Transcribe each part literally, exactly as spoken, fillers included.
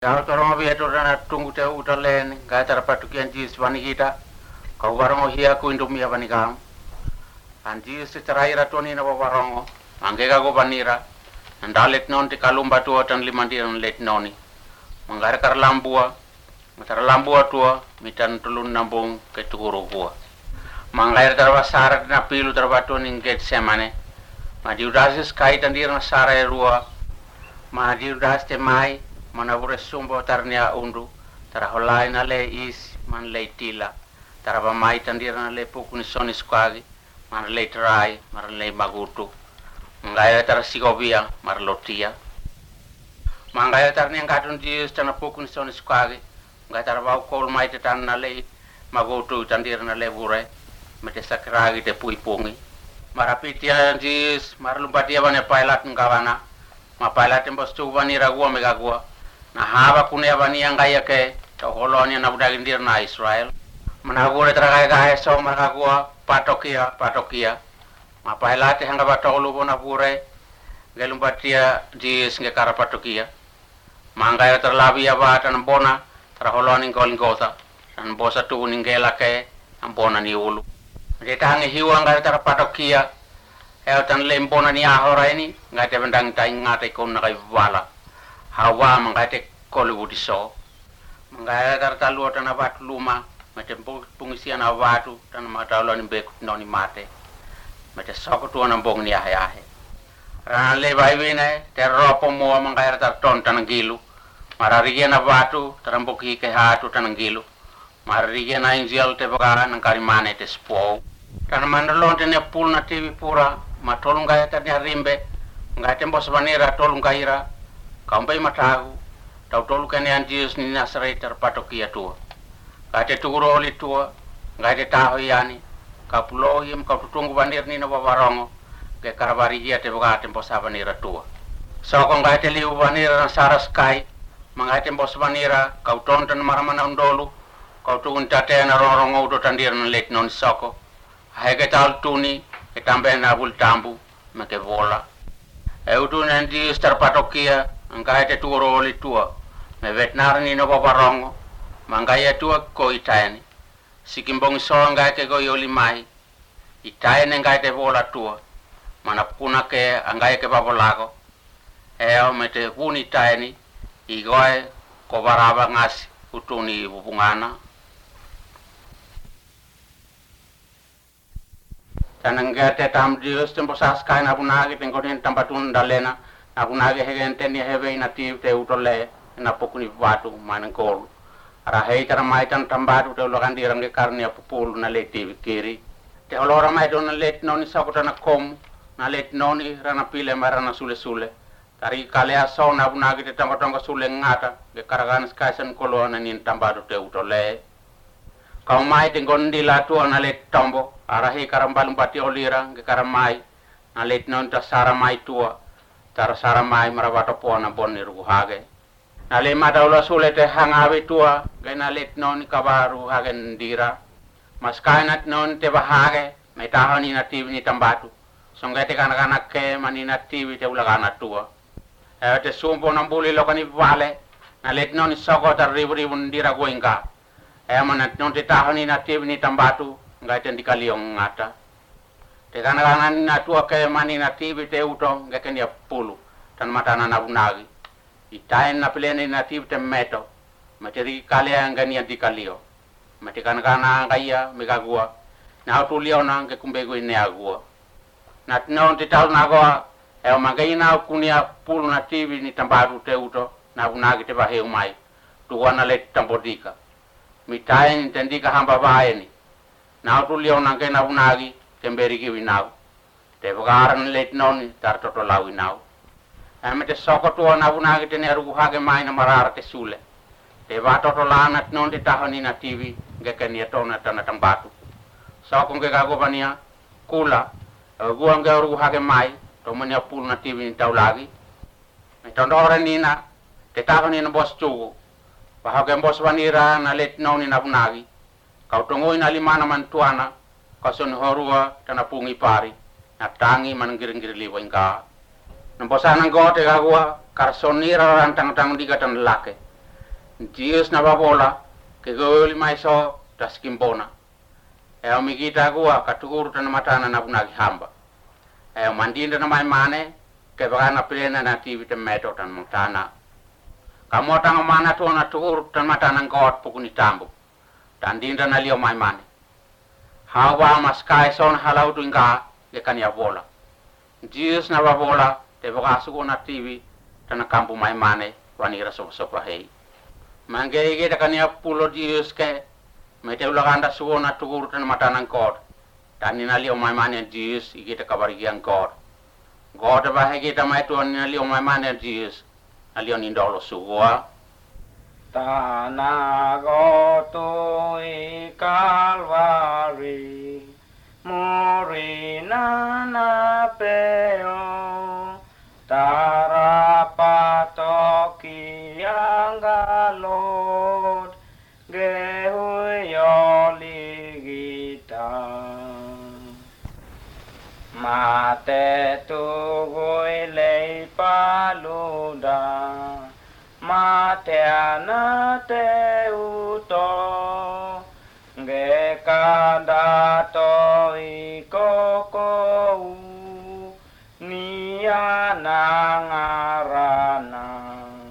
Kalau torong abi eto rana tunggu te utalen ga tara patukian jis wani kita kau warongo hia ku indum ya wani kam anji se teraira toni na warongo angge ga go banira andalet non te kalumba tu tan limandi on let noni mangara kar lambua matara lambua tua mitan tulun nambung ke tuguru bua mangair tarwa sara na pilu tarwa toni get semane madi udasis kai tandir na sara e rua madi udas te mai mana bure sumbo tarnia undu tara holai na le is man le tila tara ba mai tandir na le pukuni soni squagi man le trai mar le magutu ngaya tara sigovia mar lotia mangaya tarnia ngatun di stana pukuni soni squagi ngaya tara ba kol mai te tan na le magutu tandir na le bure mete sakragi te pui pungi marapitia jis mar lumpatia bane pailat ngawana ma pailat embos tu bani ragua mega gua na haba kunia bani yang kaya ke to holonia na budagindir na Israel managure tragai gae so maragua patokia patokia ma pailate hanga batolu bona pure gelumpatia jis nge kara patokia mangaya terlabi ya batan bona tra holoni golin kota tan bosa tu ningela ke ambona ni ulu deta nge hiwa ngara tra patokia el tan lembona ni ahora ini ngate bendang tai ngate kon na kai wala hawa mangate kolibudi so mangaya tar talu tan abat luma mate pungisian awatu tan matalo ni be noni mate mate soko tu na bong ni ahe ahe ran le bai wine ter ropo mo mangaya tar ton tan gilu mararigen awatu taramboki ke hatu tan gilu mararigen na injel te baka nan karimane te spo tan mandalon te ne pulna tv pura matolung gaya tan rimbe ngate mbos banira tolung gaira kampai matagu tau tolu kene anjis ni nasrai terpatokia tua kate tuguro oli tua ngate taho yani kapulo him ka tutungu bandir ni na warongo ke karabari ya te boga tempo sabanira tua soko ngate liu banira na saras kai mangate mbos banira kau tonton maramana undolu kau tuun tate na rorongo do tandir na let non soko hege tal tuni ke tambe na bul tambu make vola e udu nanti terpatokia angkai te tuguro oli tua me vetnar ni no babarongo mangaya tua ko itaini sikimbong so ngai ke go yoli mai itaini ngai te bola tua mana kuna ke angai ke babolago eo mete puni itaini igoe ko baraba ngas utuni bubungana tananga te tam dios tempo sas kai na bunagi tengonin tambatun dalena apunagi hegen teni hebe na ti te utole na pokuni watu manangol ara hei tara mai tan tambatu te lokan dirang ke karnia pupul na leti kiri te olora mai don let noni sakota na kom na let noni rana pile marana sule sule tari kale aso na bunagi te tambatonga sule ngata ke karagan skaisen kolona nin tambatu te utole kau mai te gondi la tu na let tombo ara hei karambalum pati olira ke karamai na let non ta sara mai tua tara sara mai marabato pona bonni rugu hage nale madawla sulete hangawi tua gena let non kabaru hage ndira maskainat non te bahage metahani na tivi ni tambatu songete kana kana ke mani na tivi te ulagana tua e te sumbo nambuli lokani vale na let non soko tar ribu ribu ndira goinga e manat non te tahani na tivi ni tambatu ngaite ndikaliong ngata te kana kana na tua ke mani na tivi te uto ngeke ni pulu tan matana na bunagi itain na plene na tivi te meto materi kale ngani anti kalio mate kana kana ngaya megagua na tu lio na ke kumbego ine agua na non te tal na goa e magai na kunia pulu na tivi ni tambaru te uto na bunagi te bahe umai tuana le tambodika mitain tendika hamba baeni na tu lio na ke na bunagi temberi ki winau te bagaran let non tar toto law winau amete soko to na buna ke ne rugu hage mai na marar te sule te ba toto lana non te tahani na tv nge ke ni to na tana tambatu soko nge ga go bania kula go nge rugu hage mai to mania pul na tv ni taulagi me tondore ni na te tahani na bos tu ba hage bos wanira na let non ni na bunagi kau tongoi na limana mantuana kason horua tana pungi pari na tangi mangiring-giring liwingka namposanan gote gagua karsonira rantang tang diga tan lake Jesus na babola ke goli mai so taskimbona e o migita gua katuguru tana matana na bunagi hamba e o mandinda na mai mane ke bagana plena na T V te meto tan mutana kamota nga mana to na tuguru tan matana ngot pukuni tambu tandinda na lio mai mane hawa maskai son halau tuinga ke kania bola Jesus na babola te bagasu na T V tana kampu mai mane wanira so so hei mangge ge kania pulo Jesus ke mete ulaganda suona tuguru tan matana ngot tanina lio mai mane Jesus igita kabari gian ngot God ba hege ta mai to ni lio mai mane Jesus alio ni ndolo suwa Tana goto i Calvary morina na peo tarapatoki anga Lord gehui oligita mate tu goi lei paluda mate anate uto ge kada to i koko ni anangarana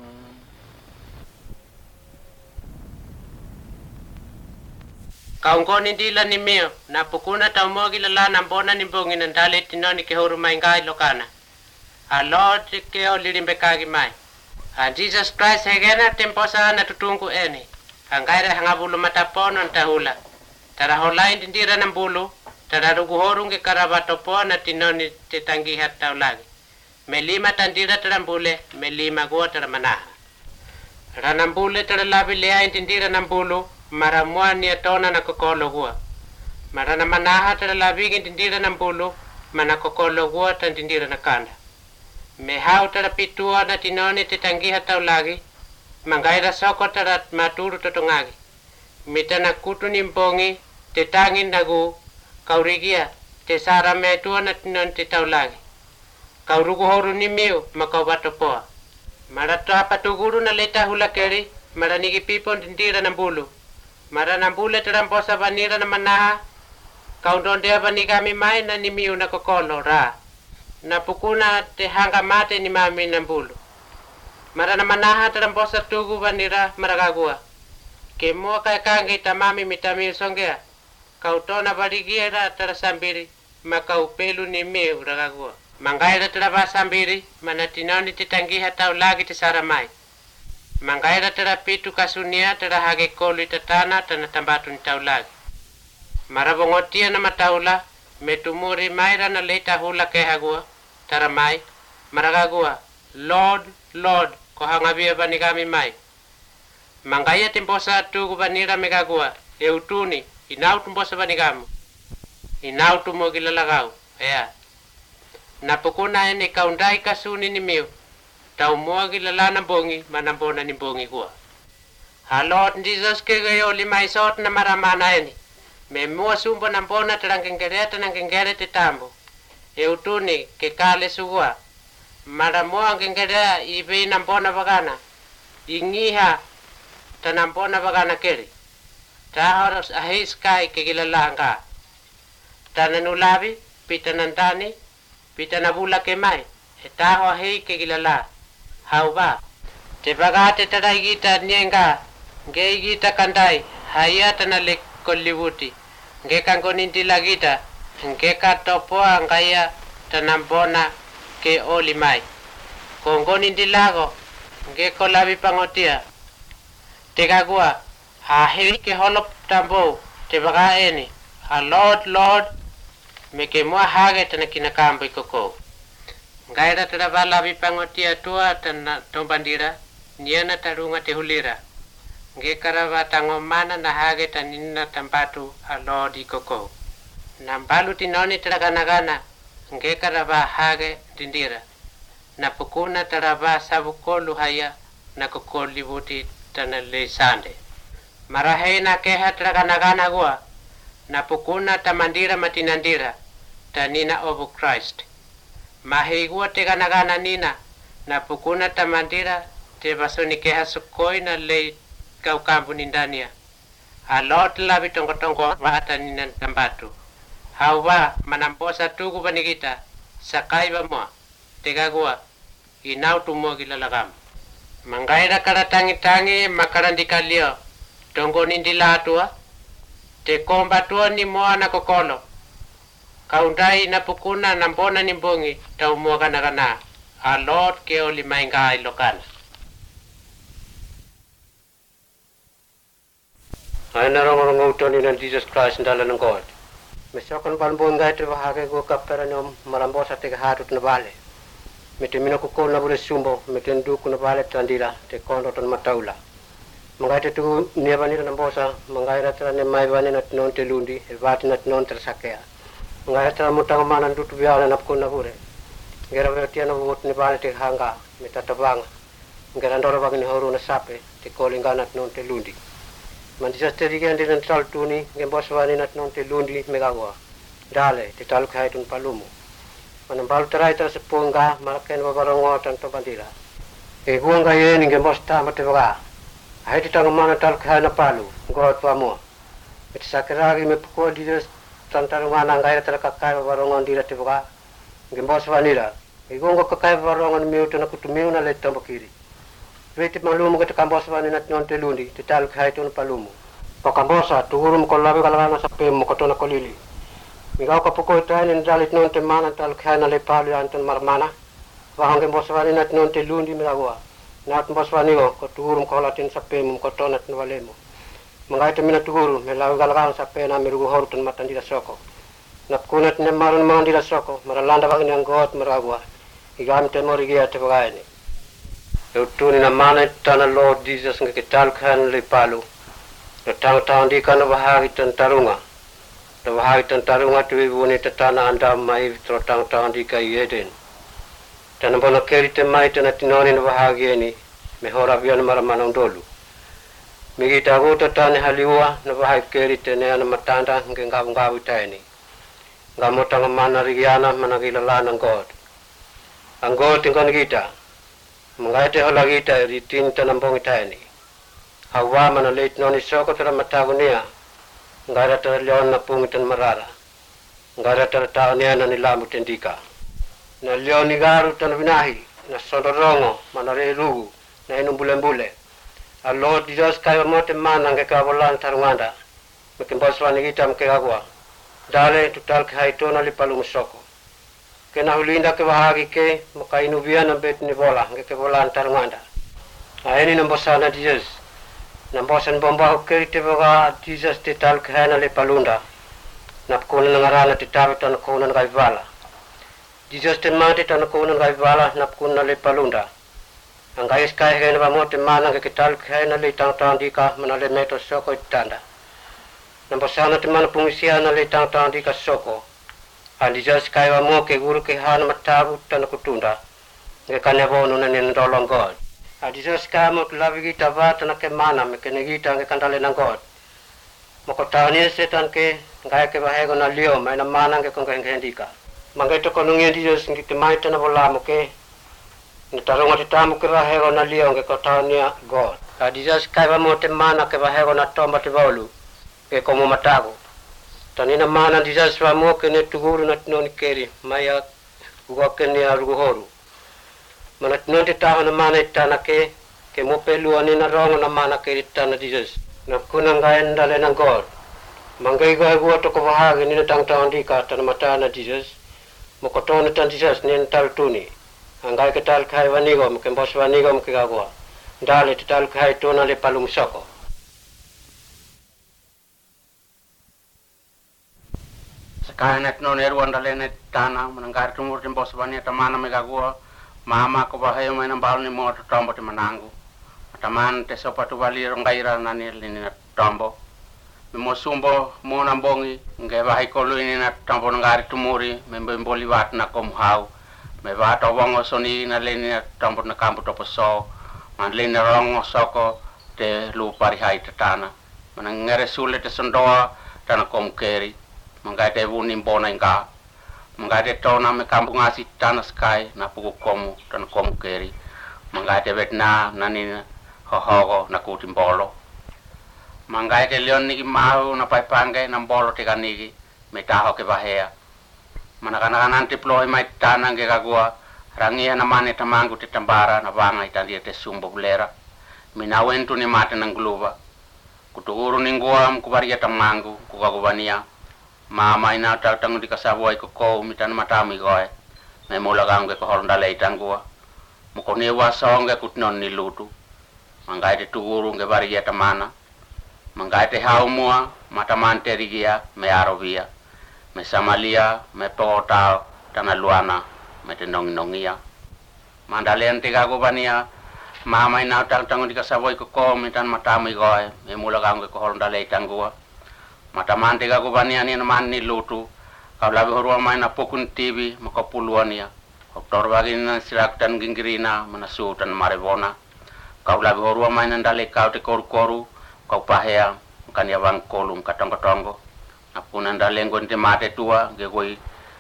Kaungkoni dila ni mio na pukuna taumogi lala na mbona ni mbongi na ndale tinoni ke huru maingai lokana. A Lord ke o lirimbe kagi mai. A Jesus Christ hegena temposa na tutungu eni. Hangaire hangabulu matapono ntahula. Tara holai ndindira na mbulu. Tara rugu horunge karabatopo na tinoni tetangi hata ulagi. Melima tandira tara mbule, melima gua tara manaha. Rana mbule tara labi lea ndindira na mbulu. Mara mwani ya tona na kokolo gua. Mara na manaha tara labigi ndindira na mbulu. Mana kokolo gua tandindira na kanda. Me hau tara pitua na tinoni te tangi hatau lagi. Mangaira soko tara maturu totongagi. Mita na kutu ni mbongi te tangi nagu. Kaurigia te sara metua na tinoni te tau lagi. Kaurugu horu ni miu makau batopoa. Mara toa patuguru na leta hula keri. Mara nigi pipo ndindira na mbulu. Mara na mbule tara mposa vanira na manaha. Kaundondea vanigami mai na ni miu na kokolo ra. Na pukuna te hanga mate ni mami na mbulu. Mara na manaha tara mposa tugu vanira maragagua. Ke mua kai kange tamami mitami songea. Kautona varigiera tara sambiri. Makau pelu ni miu ragagua. Mangaira tara ba sambiri. Mana tinoni te tangi hatau lagi te saramai. Mangaira tara pitu kasunia tara hage kolu itatana tana tambatu nitaulagi. Marabongotia na mataula, metumuri maira na leta hula kehagua, tara mai, maragagua, Lord, Lord, kohangabia banigami mai. Mangaya timposa tugu banira megagua, eutuni, inau tumposa banigamu. Inau tumo gilalagau, ea. Napukuna ene kaundai kasuni ni miu. Tau mua gilalana bongi, manambona ni bongi gua. Ha Lord Jesus kege oli mai sot na maramana eni. Me mua sumbo nambona terangkengereta nangkengere te tambo. E utuni ke kale sugua. Mara mua ngengere ibe nambona bagana. Ingiha tanambona bagana keri. Tahoros ahis kai ke gilalanga. Tananulabi, pitanandani, pitanabula ke mai. E taho ahei ke gilala. Hau ba, te bagate tada igita nienga, nge igita kandai, haya tana le kolibuti, nge kango ninti lagita, nge katopoa ngaya tanambona ke oli mai. Kongo ninti lago, nge kolabi pangotia. Te kagua, ahiri ke holop tambo, te baga eni, a Lord, Lord, me ke mua hage tana kinakambo ikoko. Gaira tada bala bipangotia tua tana tombandira niana tarunga te hulira. Nge karava tangomana na hage tanina tambatu a Lord koko. Nambalu tinoni taraganagana nge karava hage dindira. Na pukuna tarava sabukolu haya na kokoli buti tana le sande. Marahe na keha taraganagana gua. Na pukuna tamandira matinandira tanina obu Christ. Mahigua te ganagana nina na pukuna tamandira te basoni keha sukoi na le kau kampu nindania. A Lord labi tongo tongo wata ninan tambatu. Hawa manamposa tuku panikita sakai ba mo tegagua inau tumo gilalagam. Mangaira kara tangi tangi makarandi kalio tongo nindila atua te komba tua ni moa na kokolo. Kaundai na pukuna nambona nimbongi tau mua kana kana. A Lord ke oli mainga ilokana. Aina rong-rong utoni nan Jesus Christ ndala ng God. Mesokan balbon ngai te bahage go kapera nyom marambosa te hatut na bale. Mete mino ko na bure sumbo mete ndu na bale tandira te kondo ton mataula. Mangai te tu niabani na bosa mangai ratra ne mai bani na non te lundi e vati na non tersakea. Mangai ratra mutang manan du tu biala na ko na bure. Ngera vertia na vot ne bale te hanga meta tabanga. Ngera ndoro bagni horu na sape te kolinga na non te lundi. Man Jesus te rigen di nan tal tuni ngem boswani nat non te lundi megawa. Dale te tal khai tun palumu. Man bal terai ter sepunga malaken babarongo tan to bandira. E guanga ye ni ngem bosta mate baga. Hai te tang mana tal khai na palu god pa mo. Et sakragi me pukol di Jesus tan tarunga ngai ter kakai babarongo dira te baga. Ngem boswani la. E guanga kakai babarongo mi utana kutumiu na le tambo kiri. Vete malumu ke kamboswa ni nat non te lundi te tal khai tun palumu. Pakambosa tugurum ko labi kalana sa pemo ko tona kolili. Migaw ka puko ita ni dalit non te mana tal khai na le palu anton marmana. Wahang ke boswa ni nat non te lundi migawa. Nat boswa ni ko tugurum ko latin sa pemo ko tona tun walemo. Mangai te mina tugurum me labi kalana sa pena mirugu horutun matandira soko. Nap kunat ne marun mandira soko maralanda bagni angot maragwa. Igam te morigia te bagaini. Utuni na mana tana Lord Jesus ngeke tal khan le palu. Na tang tang di kana bahagi tan tarunga. Na bahagi tan tarunga tu ibuni tatana anda mai tro tang tang di kai eden. Tana bona keri te mai tana tinoni na bahagi ni me hora bian mara manong dolu. Migi tago tatane haliwa na bahagi keri te ne ana matanda ngke ngabu ngabu taini. Ngamo tanga mana rigiana managila lanang God. Ang God tingkan kita. Mangai te hola kita ritin tanambong itani. Hawa mana leit noni soko tera matagunia. Ngara tera leon na pungitan marara. Ngara tera taonia na nilamu tendika. Na leon ni garu tan vinahi. Na sondorongo mana re rugu. Na inu bule-bule. A Lord Jesus kaya mote mana nge kawalan tarunganda. Mekimboswani kita mkegagwa. Dale tutal kaitona li palu musoko. Kena hulinda ke bahagi ke makainu bia na bet ni bola ke ke bola antar nganda. Aini nambosana Jesus. Nambosan bomba ke te boga Jesus te tal khana le palunda. Nap kona ngarana te tabe tan kona ngai vala. Jesus te mate tan kona ngai vala nap kona le palunda. Angai skai ke na mo te mana ke tal khana le tang tang di ka mana le meto soko tanda. Nambosana te mana pungisia na le tang tang di ka soko. Andi Jesus kaya mo ke guru ke hana matabu tan kutunda. Nge kanya bono na nin dolong God. Andi Jesus kaya mo labi kita bata na ke mana me ke negita nge kandale ng God. Mo ko tawani setan ke ngaya ke bahego na lio may na mana nge kong kendika. Mangay to konung Andi Jesus nge ke may tan bola mo ke. Nge tarong ati tamu ke bahego na lio nge ko tawani God. Andi Jesus kaya mo te mana ke bahego na tomba te bolu. Ke komo matabu. Tanina mana di Jesus wa mo ke ne tuguru na tinoni keri maya uga ke ne arugu horu. Mana tinoni taho na mana itana ke ke mo pelu ani na rongo na mana ke itana di Jesus. Na kuna ngai ndale na God. Mangai go go to ko bahagi ni tang tang di ka tan mata na Jesus. Mo ko to na tan Jesus ni tal tuni. Angai ke tal khai wani go ke bos wani go ke gagwa. Dale tal khai to na le palum soko. Kahanet non erwan dalene tana menanggar tumur tim boswani tamana megagua mama ko bahayo mai nambal ni mo tombo te manangu taman te sopatu bali rongaira nani lini na tombo mo sumbo mo nambongi nge bahai ko luini na tombo ngari tumuri membe mboli wat na kom hau me wat wongo soni na lini na tombo na kampu to poso man lini rongo soko te lu pari hai tana manangere sule te sondoa tana kom keri Mangai te wuni mbona inga. Mangai te tona me kampu ngasi tana sky na puku komu tan komu keri. Mangai te vetna nani hohogo na kuti mbolo. Mangai ke leon niki mahu na pai pangai na bolo tika niki me taho ke bahea. Manakana nanti ploi mai tanang ke kagua rangia na mane tamangu te tambara na vanga itandia te sumbo bulera. Mina wentu ni mate nang gluba. Kutuuru ninguam kubaria tamangu kukagubania. Mama ina tangu di kasabua iko kou mitan matami goe. Me mula gangu ke holnda lei tangua. Mukoni wasonge kutnon ni lutu. Mangai te tuuru nge baria tamana. Mangai te haumua matamante rigia me arovia. Me samalia me potao tana luana me te nongi nongia. Mandalean te kagubania. Mama ina tangu di kasabua iko kou mitan matami goe. Me mula gangu ke holnda lei tangua. Matamante kagubania ni naman ni lutu. Kau labi horua mai na pokun T V makapuluania. Oktor bagi na sirak dan ginggirina manasu dan maribona. Kau labi horua mai na dale kau te koru koru. Kau pahea kanya bang kolum katong katongo. Apuna dale ngon te mate tua gegoi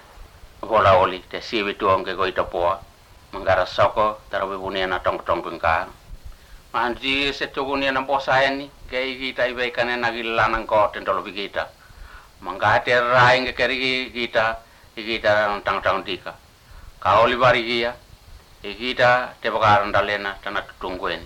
vola oli te siwi tua gegoi tapoa. Manggara soko tarawi bunia na tong tong pengka. Manji setugunia na bosa eni gei kita ibai kane nagilanang ko tendolo bigita. Mangate rai nge keri kita kita tang tang dika. Kaoli bari gia kita te bakaran dalena tana tutunguen.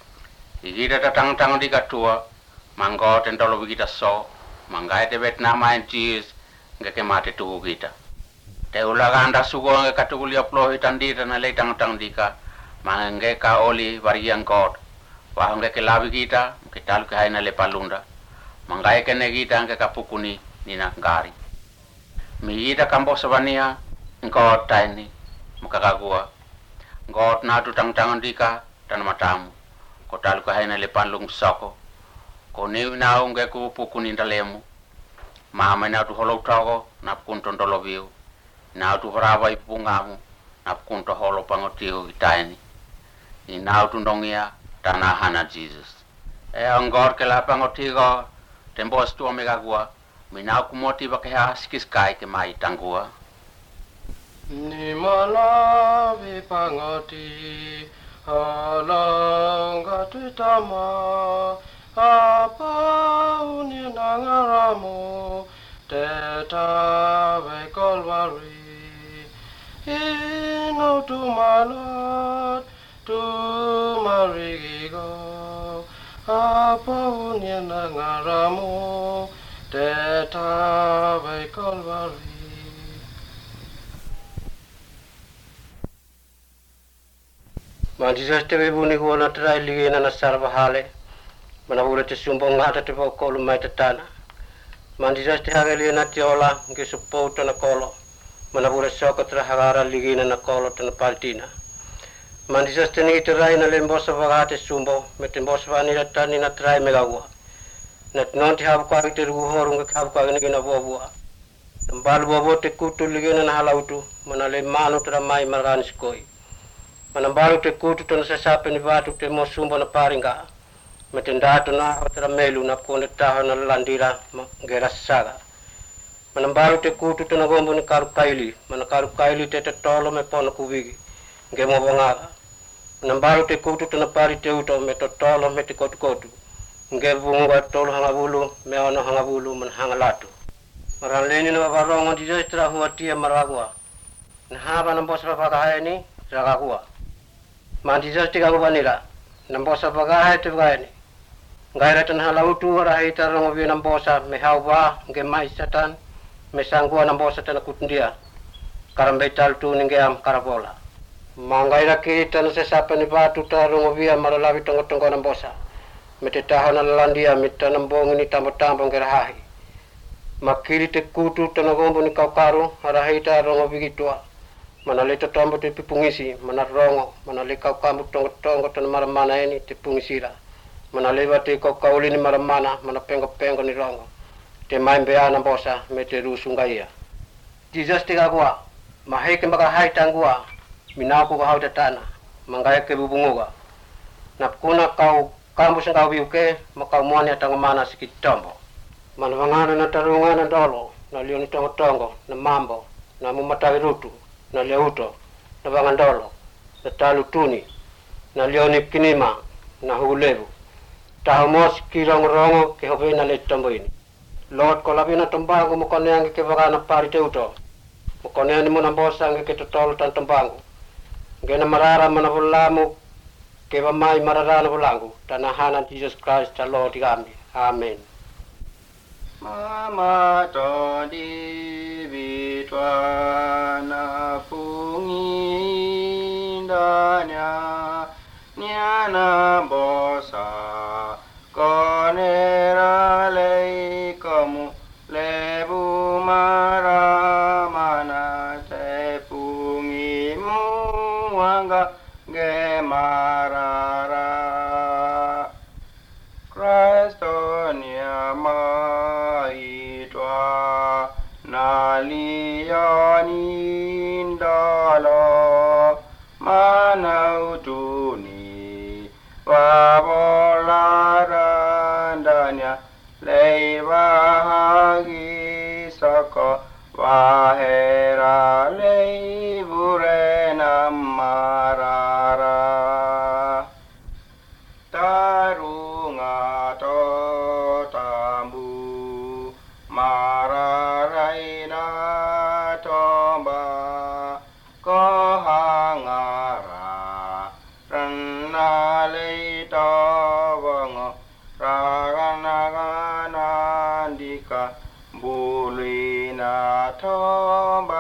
Kita tatang tang dika tua mangko tendolo bigita so mangate Vietnam main cheese nge ke mate tu kita. Te ulaga anda sugo nge katugulia plohi tandita na le tang tang dika mange kaoli bari yang kot. Wah nge ke labi kita kita lu ke haina le palunda. Mangai ke ne kita nge kapukuni nina ngari. Miita kampo sabania ngot taini makakagua. Ngot na tu tang tangan dika tan matamu. Ko talu ka haina le panlung soko. Ko niu na unge ku pukuni ndalemu. Mama na tu holo tago na punto ndolo biu. Na tu haraba ipungamu na punto holo pangotiu itaini. Ni na tu ndongia tanah hana Jesus. E angor ke la pangotigo tembos tu omegagua. Mina ku motiva ke haskis kai ke mai tangua. Ni mana vi pangoti halanga tutama apa uni nangaramu teta ve kolvari ino tu malot tu marigo apa uni nangaramu teta ve kolvari. Manjisa te buni ko na trai ligi na sarva hale. Mana bule te sumbong ngata te po kolu mai te tana. Manjisa te hageli na tiola nge supo na kolo. Mana bule soko tra hagara ligi na kolo te na paltina. Manjisa te ni te rai na lembosa vagate sumbo me te mbosa vani na tani na trai megagua. Na non te habu kwa te rugu horu nge habu kwa nge na bobua. Mbalu bobo te kutu ligi na halautu mana le manu tra mai marani skoi. Manambalu te kutu tona sasape ni watu te mo sumbo na paringa. Metendatu na otara melu na kone taho na landira gera saga. Manambalu te kutu tona gombo ni karu kaili. Mana karu kaili te te tolo me pono kuvigi. Nge mo bongaga. Manambalu te kutu tona pari te uto me to tolo me te kotu kotu. Nge bunga tolo hangabulu me ono hangabulu man hangalatu. Maranleni na wabarongo di jistra huwa tia maragua. Nahaba na mbosra pagahaya ni ragagua. Manjisa tiga kubanira, nambosa bagahe te bagaini. Gaira tan halautu rahi tarango bi nambosa me hauba nge mai satan me sangua nambosa tan kutundia. Karambe taltu ninge am karabola. Mangaira ki tan se sapani batu tarango bi maralabi tongo tongo nambosa. Me te tahana landia me tanambong ni tambo tambo nge rahi. Makiri te kutu tanagombo ni kaukaru rahi tarango bi gitua. Mana le tombo te pipungisi, mana rongo, mana le kau kamu tongo tongo tan maramana ini te pungisira. Mana le wate kau kauli ni maramana, mana pengo pengo ni rongo. Te maimbe ana bosa me te rusungaia. Jesus te gagua, maheke maka hai tangua, minaku ka hauta tana, mangaya ke bubunguga. Napkuna kau kambu sangau biuke, makau muani atango mana sikit tombo. Mana wangana na tarunga na dolo, na lioni tongo tongo, na mambo, na mumatawi rutu. Na leuto, na bangandolo, na talu tuni, na leoni kinima, na hulevu. tahumos kirong rongo ke hobe na let tambo ini Lord ko labi na tumbangu mo koneangi ke vagana pari teuto mo koneani mo nambosa nge ke totol tan tumbangu ngena marara mana vulamu ke vamai marara na vulangu tanahana Jesus Christ our Lord igambi amen Mama to di vitwana pungi danya nyana bosa konera lei kamu lebu mara mana te pungi muanga ge marara Christo niamai tua naliani dalo manau tuni wabolarandanya leibahagi soko wahera leibure namarara tarunga to tambu mararaina tomba kohangara ranna leito wango ragana dika bulina tomba